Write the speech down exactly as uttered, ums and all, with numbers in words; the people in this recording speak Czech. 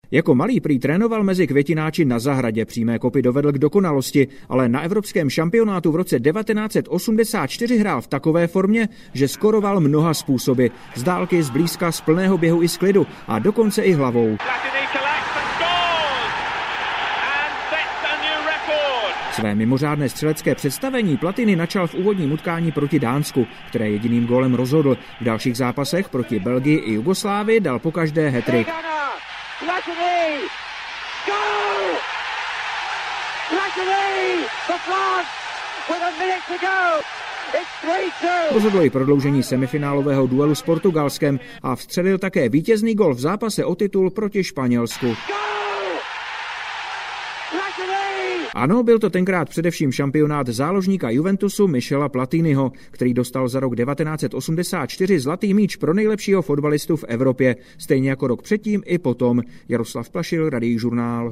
Jako malý prý trénoval mezi květináči na zahradě, přímé kopy dovedl k dokonalosti, ale na evropském šampionátu v roce devatenáct set osmdesát čtyři hrál v takové formě, že skoroval mnoha způsoby, z dálky, z blízka, z plného běhu i z klidu a dokonce i hlavou. Své mimořádné střelecké představení Platini načal v úvodním utkání proti Dánsku, které jediným gólem rozhodl. V dalších zápasech proti Belgii i Jugoslávii dal pokaždé hat-trick. Rozhodlo i prodloužení semifinálového duelu s Portugalskem a vstřelil také vítězný gól v zápase o titul proti Španělsku. Ano, byl to tenkrát především šampionát záložníka Juventusu Michela Platiniho, který dostal za rok devatenáct set osmdesát čtyři zlatý míč pro nejlepšího fotbalistu v Evropě, stejně jako rok předtím i potom. Jaroslav Plašil, Radiožurnál.